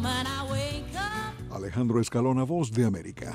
Alejandro Escalona, Voz de América.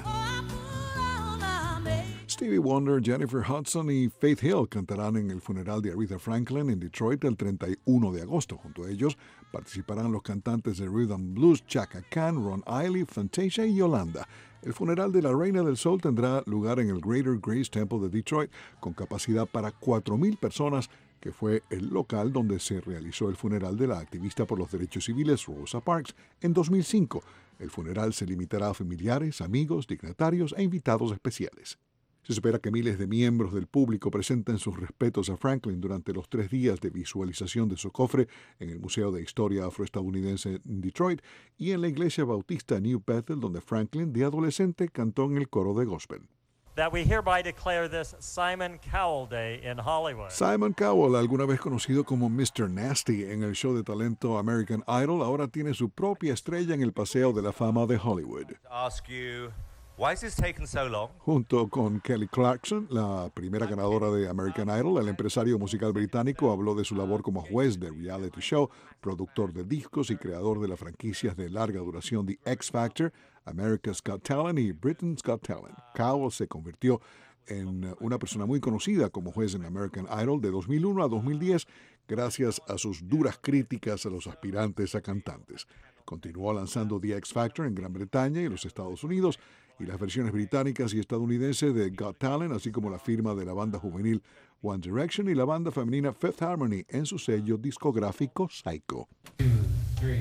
Stevie Wonder, Jennifer Hudson y Faith Hill cantarán en el funeral de Aretha Franklin en Detroit el 31 de agosto. Junto a ellos participarán los cantantes de Rhythm and Blues Chaka Khan, Ron Isley, Fantasia y Yolanda. El funeral de la Reina del Soul tendrá lugar en el Greater Grace Temple de Detroit con capacidad para 4,000 personas, que fue el local donde se realizó el funeral de la activista por los derechos civiles Rosa Parks en 2005. El funeral se limitará a familiares, amigos, dignatarios e invitados especiales. Se espera que miles de miembros del público presenten sus respetos a Franklin durante los 3 días de visualización de su cofre en el Museo de Historia Afroestadounidense en Detroit y en la Iglesia Bautista New Bethel, donde Franklin, de adolescente, cantó en el coro de gospel. That we hereby declare this Simon Cowell Day in Hollywood. Simon Cowell, alguna vez conocido como Mr. Nasty en el show de talento American Idol, ahora tiene su propia estrella en el Paseo de la Fama de Hollywood. Why is this taking so long? Junto con Kelly Clarkson, la primera ganadora de American Idol, el empresario musical británico habló de su labor como juez de reality show, productor de discos y creador de las franquicias de larga duración The X Factor, America's Got Talent y Britain's Got Talent. Cowell se convirtió en una persona muy conocida como juez en American Idol de 2001 a 2010 gracias a sus duras críticas a los aspirantes a cantantes. Continuó lanzando The X Factor en Gran Bretaña y los Estados Unidos y las versiones británicas y estadounidenses de Got Talent, así como la firma de la banda juvenil One Direction y la banda femenina Fifth Harmony en su sello discográfico Psycho. 2, 3.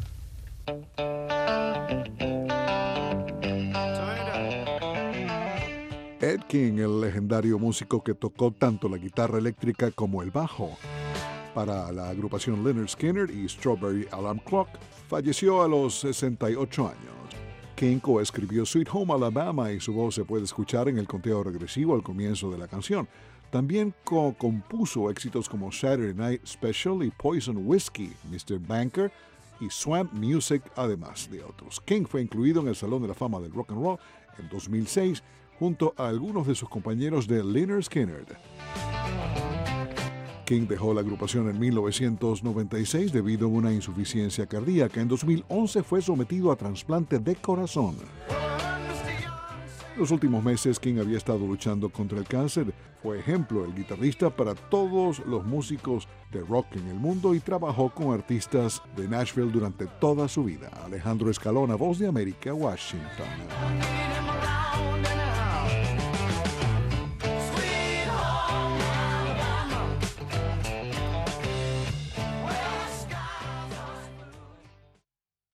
Ed King, el legendario músico que tocó tanto la guitarra eléctrica como el bajo para la agrupación Lynyrd Skynyrd y Strawberry Alarm Clock, falleció a los 68 años. King coescribió Sweet Home Alabama y su voz se puede escuchar en el conteo regresivo al comienzo de la canción. También compuso éxitos como Saturday Night Special y Poison Whiskey, Mr. Banker y Swamp Music, además de otros. King fue incluido en el Salón de la Fama del Rock and Roll en 2006 junto a algunos de sus compañeros de Lynyrd Skynyrd. King dejó la agrupación en 1996 debido a una insuficiencia cardíaca. En 2011 fue sometido a trasplante de corazón. En los últimos meses, King había estado luchando contra el cáncer. Fue ejemplo, el guitarrista para todos los músicos de rock en el mundo y trabajó con artistas de Nashville durante toda su vida. Alejandro Escalona, Voz de América, Washington.